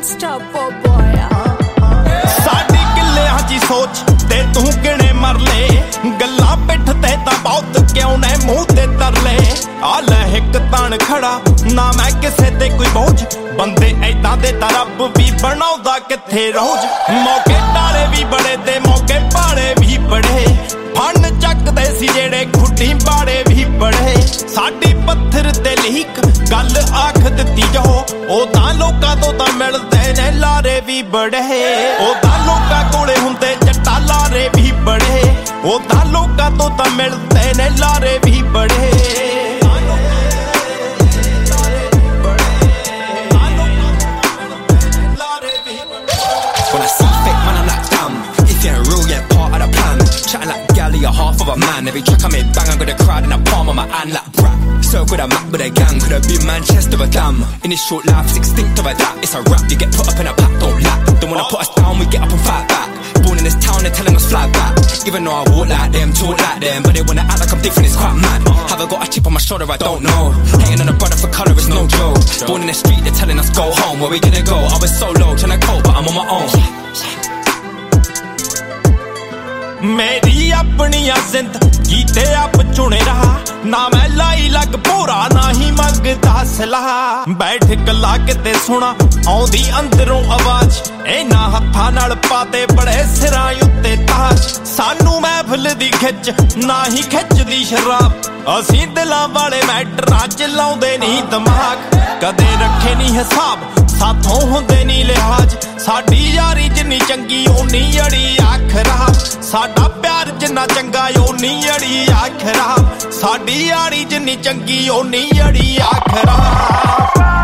unstoppable साडी किल्लियां दी सोच ते तू किने मर ले गल्लां पिठ ते तां बहुत क्यों ने मूंह ते तरले आ ले हिक तान खड़ा ना मैं किसे ते कोई बोझ बंदे ऐदां दे तां रब भी बनाउंदा किथे रोज मौके टाले भी बड़े ते मौके पाड़े भी बड़े फन चकदे सी जेड़े खुट्टी बाड़े भी बड़े साडी पत्थर ते लीक गल आख दित्ती जो ओ तां लोकां तो तां मिलदे ने लारे भी बड़े ओ तां लोकां कोले हुंदे जट्टा लारे भी बड़े ओ तां लोकां तो तां मिलदे ने लारे भी बड़े When I see fake man, I'm like, damn. If you ain't real, you ain't part of the plan. Chatting like gal, you're half of a man. Every track I make bang, I got a crowd in the palm of my hand like brap. So good, I'm with a gang. Could have been Manchester, but damn. In this short life, it's extinct of a that. It's a rap, you get put up in a pack, don't lack. Don't wanna put us down, we get up and fight back. Born in this town, they're telling us fly back. Even though I walk like them, talk like them, but they wanna act like I'm different, it's quite mad. Have I got a chip on my shoulder, I don't know. Hating on a brother for colour is no joke. Born in the street, they're telling us go home. Where we gonna go? I was so low, trying to cope, but I'm on my own. मेरी अपनिया जिंदगी ते आप चुने रहा ना मैं लाई लग पूरा ना ही मंगदा सलाह बैठ गल्ला किते सुना आउंदी अंदरों आवाज इना हत्थां नाल पाते बड़े सिरां उत्ते ताज सानू महफिल दी खिच ना ही खिचदी शराब असीं दिलां वाले मैटरां च लाउंदे नहीं दिमाग कदे रखे नहीं हिसाब साथों हुंदे नहीं लिहाज साडी यारी जिन्नी चंगी ओनी अड़ी आखरा साडा प्यार जिन्ना चंगा ओनी अड़ी आखरा साडी यारी जिन्नी चंगी ओनी अड़ी आखरा